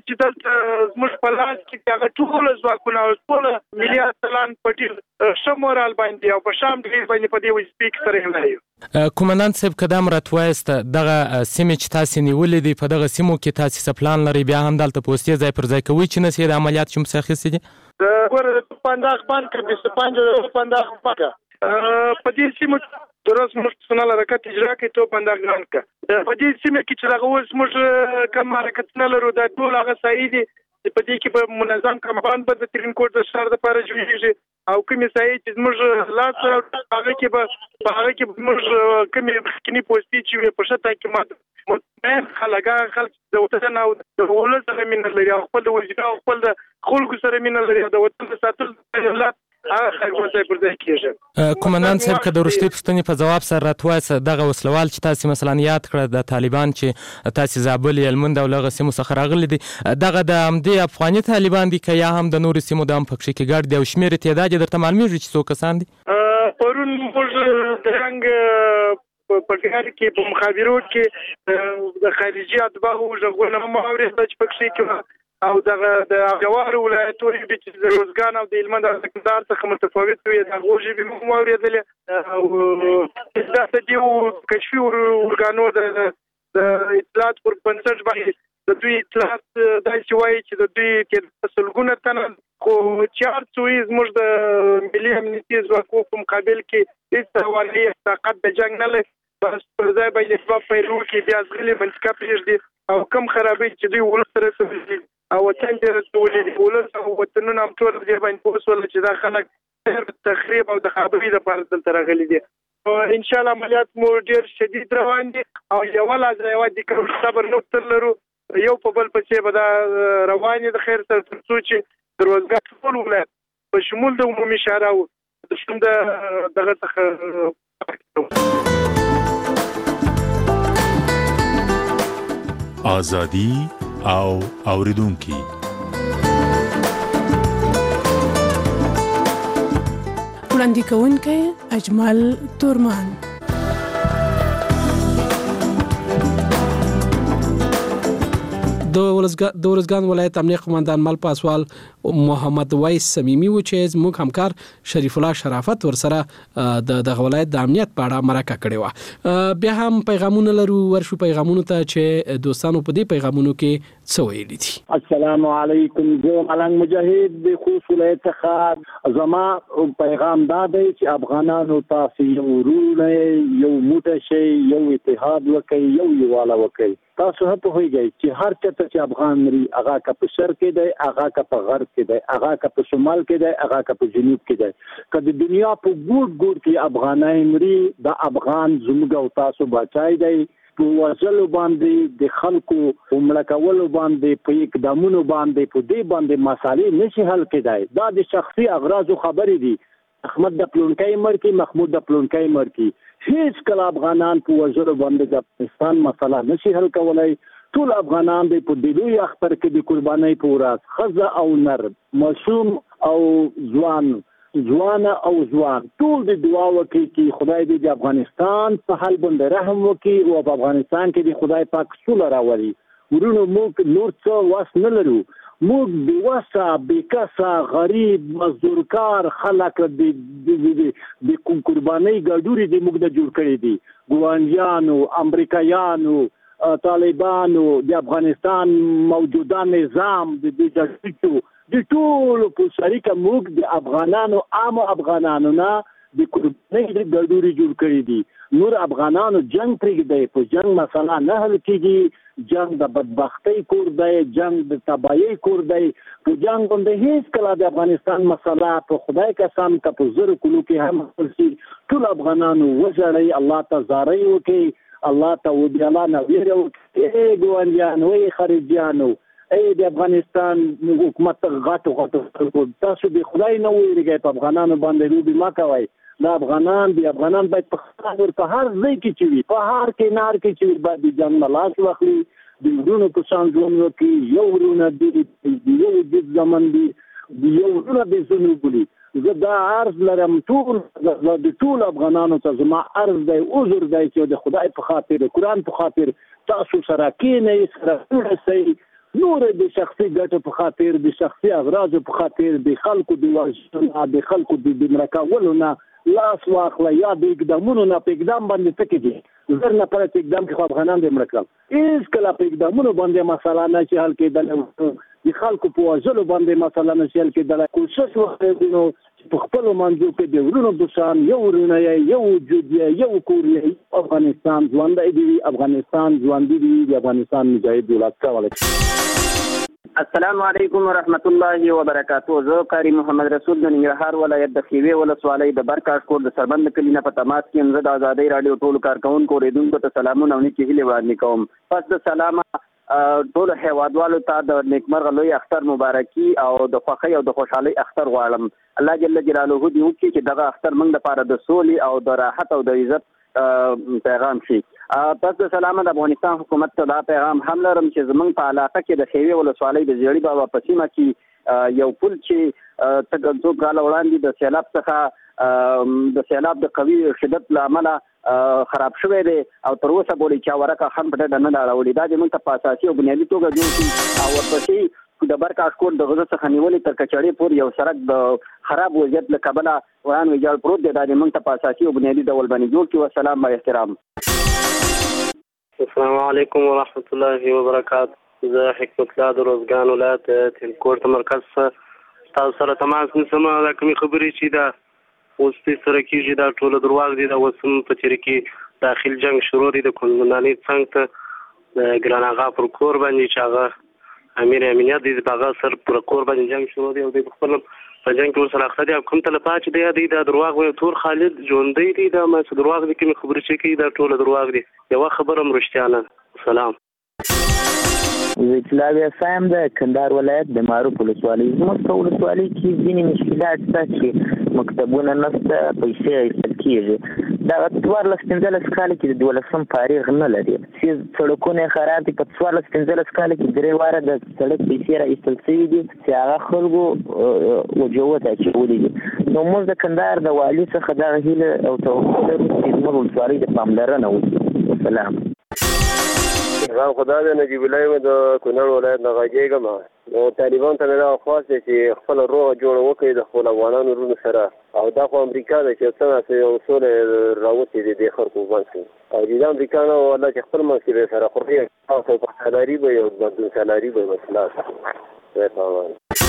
چې دلته زموږ په لاس کې هغه ټول ځواکونه او ټول ملي اتلان په ډېر ښه مورال باندې او په شام ډېر باندې په دې وسپیک سره یو کومندان صاحب قدم راتوایست دغه سیمې چې تاسو نیولې دي په دغه سیمو کې تاسو پلان لري بیا هم دلته پوستې ځای پر ځای کوي چې نسې د عملیات چې مشخص دي ګوره د پانداخ بانک د سپانجه پانداخ بانک په دې سیمو درس مشتنل حرکت اجرا کوي ته پانداخ بانک په دې سیمه کې چې هغه اوس موږ کوم حرکت نه لرو دا ټول هغه صحیح دي په دې کې په منظم کمپاین په د ترین کوټ د شهر لپاره جوړیږي او کومې صحیح چې موږ لاس هغه کې موږ کومې خکني پوسټي چې په شته کې مطمئن خلک د وطن او د ولس سره مینه لري او خپل د وجدان او خپل د خلکو سره مینه لري د وطن ساتل دولت کومندان صاحب که د وروستۍ پوښتنې په جواب سره راتوایاست دغه وسلوال چې تاسو مثلا یاد کړه د طالبان چې تاسو زابل هلمند او له سیمو څخه راغلي دي دغه د همدې افغاني طالبان دي که یا هم د نورو سیمو د هم پکښې کې ګډ دي او شمېر تعداد یې درته معلومیږي چې څو کسان دي پرون موږ د رنګ په ګار کې په مخابرو کې د خارجي اتباعو غوښتنه مو اورېدل چې پکښې کې او د جوار ولایتونو چې د روزګان او د هلمند او کندهار څخه متفاوت وي د غوږی به مو اورېدل او دا د یو کشفي ورګانو د اطلاعات پر بنسټ باندې د دوی اطلاعات داسې وایي چې د دوی کې سلګونه تنه خو 400 زموږ د ملي امنیتي ځواکونو په مقابل کې هیڅ حوالې طاقت د جنګ نه لري بس پر ځای باندې په پیلو کې بیا ځغلي منځکا پرېږدي او کم خرابې چې دوی ولس سره کوي او وطن دې رسولي ولس او وطنونه هم ټول دې باندې پوسول چې دا خلک تخریب او د خرابې لپاره دلته راغلي دي ان شاء الله عملیات مو ډېر شدید روان دي او یو لازم دی کوم صبر نو تر لرو یو په بل پسې به دا روان دي خیر سره تر څو چې د روزګار ټول ولایت په شمول د عمومي شهراو د شوم دغه څخه آزادی او اوریدونکي وړاندې کوونکی اجمل تورمان د ورزګان ولایت امنیه قومندان مل پاسوال محمد وایس صمیمی و چې زموږ همکار شریف الله شرافت ورسره د ولایت د امنیت په اړه مرکه کړې و بیا هم پیغامونه لرو ورشو پیغامونو ته چې دوستانو په دې پیغامونو کې څه ویلي دي السلام علیکم زه ملنګ مجاهد د خوست ولایت څخه زما پیغام دا دی چې افغانانو تاسو یو ورونه یو موټه شي یو اتحاد وکړي یو یواله وکړي تاسو هم په هیږي چې هر چاته چې افغان مري هغه کا په شرق کې دی هغه کا په غرب کې دی هغه کا په شمال کې دی هغه کا په جنوب کې دی که د دنیا په ګوټ ګوټ کې افغانای مري د افغان زموږ او تاسو بچای دی په وژلو باندې د خلکو ومړه کولو باندې په اقدامونو باندې په دې باندې مسالې نشي حل کېدای دا د شخصي اغراضو خبرې دي احمد د پلونکای مرکی محمود د پلونکای مرکی هیڅ کله افغانان په وژلو باندې د افغانستان مسله نشي حل کولای ټول افغانان په دلوي اختر کې د قربانۍ په ورځ خزه او نر معصوم او ځوان او ځوان ټول د دعا وکړي چې خدای دې د افغانستان په حال باندې رحم وکړي او په افغانستان کې د خدای پاک سوله راولي ورونو موږ نور څه واس نه لرو موږ بواسه بیکاسه غریب مزدورکار خلک د قربانۍ ګډوري د موږ د جوړ کړي دي ګوانجانو امریکایانو طالبانو د افغانستان موجوده نظام د جګړې د ټول په شریکه موږ د افغانانو عام افغانانو نه د قربانۍ د ګډوري جوړ کړي دي نور افغانانو جنگ پرېږدي په جنگ مسله نه حل کیږي جنگ د بدبختی کور دی جنگ د تباہی کور دی په جنگ باندې هیڅ کله د افغانستان مسله په خدای قسم که په زر کلو کې هم حل شي ټول افغانانو وژړئ الله ته زارۍ وکړي الله ته ودیاله نه ویره وکړي ای ګوانجانو ای خارجیانو ای د افغانستان حکومت غټو تاسو د خدای نه ویریږئ په افغانانو باندې لوبې مه کوئ د افغانان باید په هر ځای کې چې وي په هر کنار کې چې وي باید د جنګ نه لاس واخلي د ورونو په شان ژوند وکړي یو ورونه دي یو جد زمن دي یو ورونه د ځینو بولي زه دا عرض لرم د ټول افغانانو ته زما عرض دی عذر دی چې د خدای په خاطر د قرآن په خاطر تاسو سره کېنئ سره ورسئ نور ګوره د شخصي ګټو په خاطر د شخصي اغراضو په خاطر د خلکو د وژنې د خلکو د مرکولو نه لاس واخله یا د اقدامونو نه په اقدام باندې څه کېږي زر نه پر اقدام کې خو افغانان دې مرکل هېڅکله په اقدامونو باندې مسله نه چې حل کېدلی د خلکو په وژلو باندې مسله نه شي حل کېدلی کوشش وکړئ نو په خپلو منځو کې د ورونو په شان یو ورونه یې یو وجود یې یو کور یې افغانستان ژوندی دی افغانستان ژوندی دی د افغانستان مجاهد ولس کولی السلام علیکم ورحمت الله وبرکاتہ. زه قاری محمد رسول د ننګرهار ولایت د خیوې ولسوالۍ د برکاش کور د سربند کلي نه په تماس کې یم. زه د ازادۍ راډیو ټولو کارکوونکو اورېدونکو ته سلامونه او نیکې هیلې وړاندې کوم. پس د سلامه ټولو هیوادوالو ته د نیکمرغه لوی اختر مبارکي او د خوښۍ او د خوشحالۍ اختر غواړم. الله جل جلاله دې وکړي چې دغه اختر موږ لپاره د سولې او د راحت او د عزت پیغام شي. پس د سلامه د افغانستان حکومت ته دا پیغام هم لرم چې زمونږ په علاقه کې د خیوې ولسوالۍ د زیړي بابا په سیمه کې یو پل چې څو کاله وړاندې د سیلاب څخه د سیلاب د قوي شدت له امله خراب شوی دی او تر اوسه پورې چا ورکه هم په ډډه نه ده راوړې. دا زموږ ته په اساسي او بنیادي توګه جوړ شي او ورپسې د برکاش کور د غزه څخه نیولې تر کچړې پورې یو سړک د خراب وضعیت له کبله وران ویجاړ پروت دی. دا زموږ ته په اساسي او بنیادي ډول باندې جوړ کړي. والسلام با احترام. السلام علیکم ورحمت الله وبرکاتہ. زه حکمت الله د روزګان ولایت تلکوټ مرکز تاسو سره تماس نیسم. دا کومې خبرې چې دا اوس سره کېږي دا ټول درواغ دي. دا اوس هم په تېره کې داخل جنګ شروع دی د کونډنانۍ څنګ ته د ګران اغا پر کور باندې چې هغه امیر امنیت دی په هغه سر پر کور باندې جنګ شروع دی او دوی په خپل په جنګ کې ورسره اخته دي. کوم تلفات چې دی دا درواغ وایي. تور خالد ژوندی دی. دا ما څه درواغ دي کومې خبرې چې کوي دا ټول درواغ دي. یوه خبره هم رښتیا نه. سلام. ویټلاویا سایم د کندهار ولایت د معروف ولسوالۍ. زموږ په ولسوالۍ کې ځینې مشکلات شته چې مکتبونه نشته، پیسې اخیستل کېږي. دغه 14-15 کاله کې د 12 فارغ نه لري. سړکونه خراب دي. په 14-15 کاله کې درې واره د سړک پیسې را ایستل شوي دي چې هغه خلکو وجوه ته اچولي دي. نو موږ د کندهار د والي څخه دغه هیله او توقع لرو چې زموږ ولسوالۍ د پاملرنه وکړي. سلام. غم خدا د نجیب الله د کونړ ولایت نه غږیږم. نو طالبان ته مې دا خواست دی چې خپل روغه جوړه وکړي د خپل افغانانو وروڼو سره. او دا خو امریکا ده چې څنګه یو سوله راوتې دي د خلکو باندې. او د امریکا نه والله چې خپل مسئله سره خوري او په سالاري به او بدون سالاري به مسله.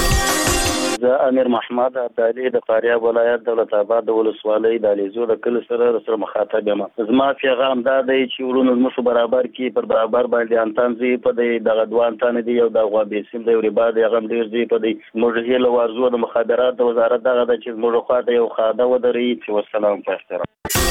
زه امیر محمد عبدالي د فاریاب ولایت دولت آباد د ولسوالۍ د علیزو د کلي سره مخاطب یم. زما پیغام دا دی چې ورونو زموږ برابر کې پر برابر باندې انتانځي په دې دغه دوه انتان دي یو د غوابېسیم د یو ربا د هغه ډېر دی په دې موږ هیله وارزو د مخابرات د وزارت دغه د چې موږ خواته یو خاده ودري چې والسلام په احترام.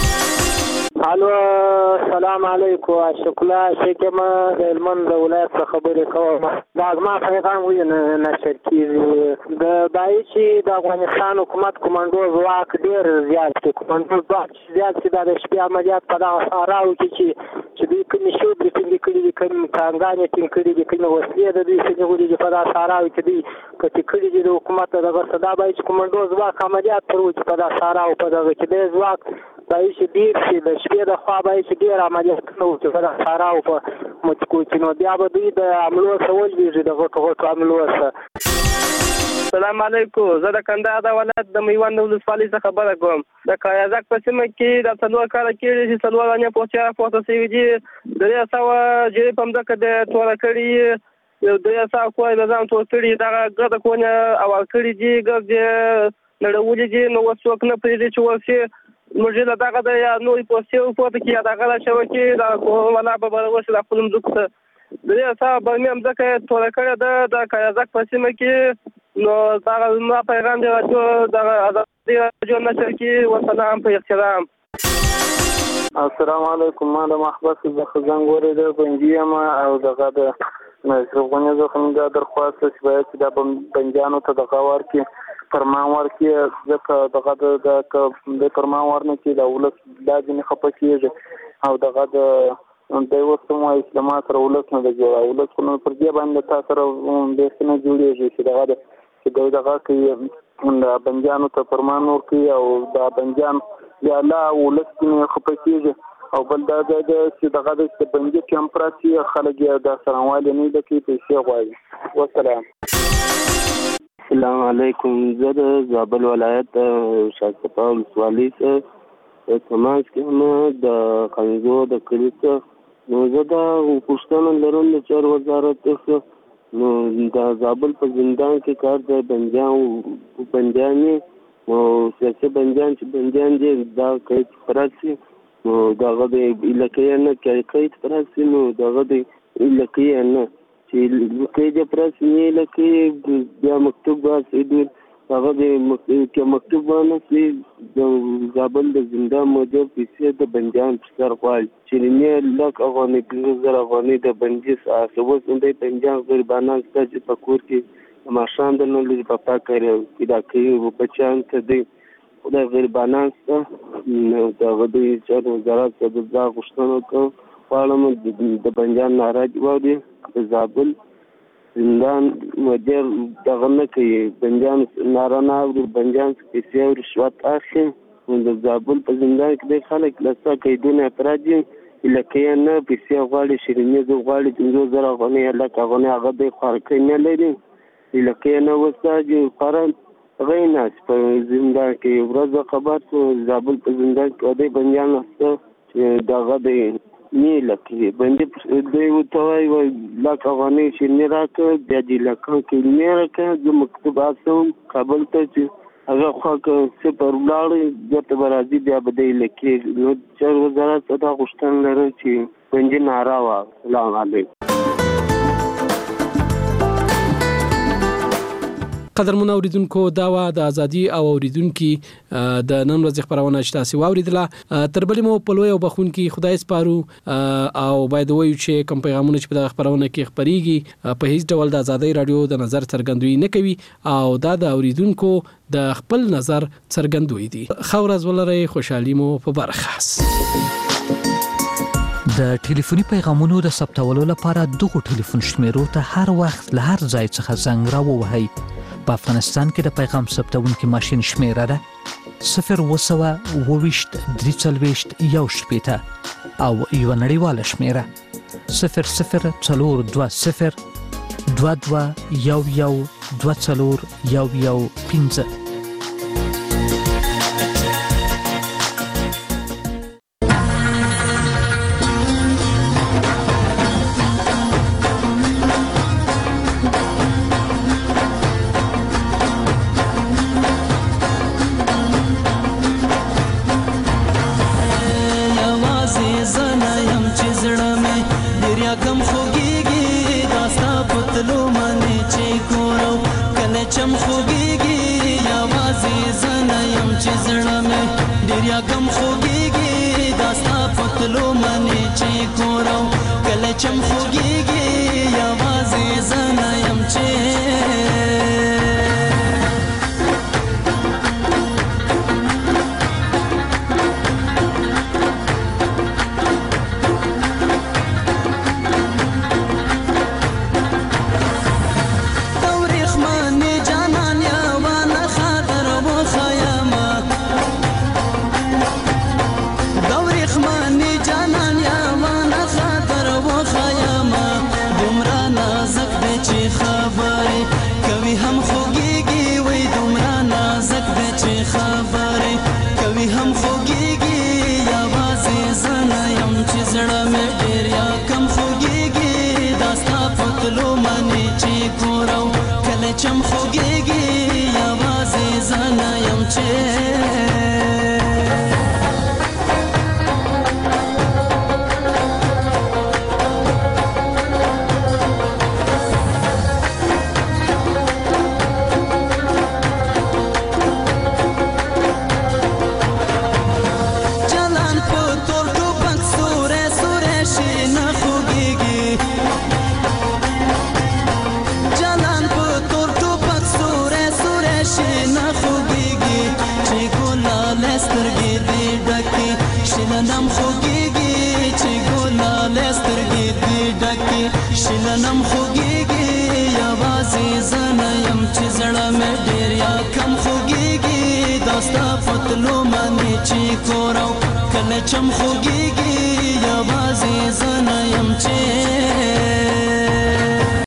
الو السلام علیکم. شکلا شکم د هلمند ولایت څخه خبرې کوم. دا زما پیغام نشر کېږي د دای چې د افغانستان حکومت کمانډو ځواک ډېر زیات دی. کمانډو ځواک زیات چې د شپې عملیات په دغه صحراو کې چې دوی کومې شوبرې ټینګې کړي دي، کومې ټانګانې ټینګ کړي دي، کومې وسلې د دوی څه نیولي دي په دغه صحراو کې دوی پټې کړي دي د حکومت دغه څه. دا باید چې کمانډو ځواک عملیات پر وکړي په دغه صحراو په دغه کې دی ځواک باید چې ډېر شي د شپې د خوا باید چې ډېر عملیاتونه وکړي په دغه صحراو په مچکو کې. نو بیا به دوی د حملو څه ولوېږي د غټو غټو حملو څه. السلام علیکم. زه د کندهار د ولایت د میوند ولسوالۍ څخه خبره کوم. د قایزک په سیمه کې د 4 کاله کېږي چې 4 غنې پوهه شوي دي. 300 جرې په مځکه د توره کړي، 300 کوی د ځان تور کړي، دغه ګرده کونه اول کړي دي، ګرد نړولي دي. نو اوس څوک نه پرېږدي چې ورسي موږ له دغه د یا نورې پوستې پورته کړي یا دغه له شبکې د ولا به ورسي د خپل مځکو ته. 300 برمې مځکه توره کړې ده د قایزک په سیمه کې. نو دغه زما پیغام دی چې دغه ازادي راډیو نشر کړي. والسلام په احترام. السلام علیکم. ما د محبس د خزنګ اورېدل بندي یم او دغه د افغاني زخم دا درخواست چې باید چې د بندیانو ته دغه ورکړي فرمان ورکړي ځکه دغه د فرمان ورنه کې د ولس دا ځینې خفه کېږي او دغه د دی اوس هم وایي چې د ما سره ولس نه ده جوړه. ولس خو نو پر دې باندې تا سره بېخي نه جوړېږي چې دغه چې دی دغه کوي د بندیانو ته فرمان ورکړي او دا بندیان یا لا ولس کې خفه کېږي. او بل دا چې دغه د بندي کمپ راشي خلک یې د څرنګوالي نه ده کوي پیسې غواړي. والسلام. السلام علیکم. زه د زابل ولایت شاکپا ولسوالۍ څخه تماس کوم د خنزو د کلي څخه. نو زه دا پوښتنه لرم د چارو وزارت څخه، نو د زابل په زندان کې کار د بندیانې نو سیاسي بندیان چې بندیان دي دا قید پراسي، نو دغه د علاقې نه قید پراسي، نو دغه د علاقې نه چې قید پراسي نه علاقې بیا مکتوب واسي هغه د مکتوب وانه د زابل د زندان موجب پیسې د بندیان پر سر غواړي چې نه لک افغاني 2000 افغاني د بندي ساعت اوس د بندیان غریبانان چې په کور کې ماشان د نو لږ په پاکره پیدا کوي او بچان ته دی د غریبانان څخه دغه د چارو وزارت څخه د غوښتنه کوم غواړم د بندیان ناراضي وي د زابل زندان مدیر دغه نه کوي، بندیان نارانه او بندیان پیسې او رشوت اخلي. د زابل په زندان کې د خلک لسا قیدونه افرادي لکه نه پیسې غواړي، شیریني غواړي 2000 افغاني لکه افغاني هغه د خارکې نه لري لکه نه وساجي قرن غیناس په زندان کې ورځ خبر شو زابل په زندان کې د بندیان سره دغه د نه لکه باندې د وتوي لکه افغاني شیریني راکړه د دې لکه کې نه راکړه د مکتوبات کابل ته چې هغه خو څه پر ولاړ د برازي بیا بده لکه نو چې وزارت ته غوښتنه لري چې باندې ناروا. سلام علیکم. قدرمن اوریدونکو دا وا د ازادي او اوریدونکو د نن ورځ خبرونه چې تاسو واوریدله تر بلې مو په لوی او بخونکو خدای سپارو او باید وایو چې کوم پیغامونه چې په خبرونه کې خبريږي په هیڅ ډول د ازادي رادیو د نظر څرګندوي نه کوي او دا د اوریدونکو د خپل نظر څرګندوي دي. خورز ولري خوشحالي مو په برخه. د ټلیفوني پیغامونو د ثبتولو لپاره دغه ټلیفون شمیرو ته هر وخت له هر ځای څخه زنګ راووهئ. په افغانستان کې د پیغام ثبتونکو ماشين شمیره ده 022-340-1 او یو نړیواله شمیره 002022112415. چم خوږیږي یوازې زنه یم چې شلنم خوږیږي چې ګلاله سترګې دې ډکې شلنم خوږیږي یوازې زنه یم چې زړه مې ډېر یا کم خوږیږي دا ستا پتلو باندې چې کورو کله چم خوږیږي یوازې زنه یم چې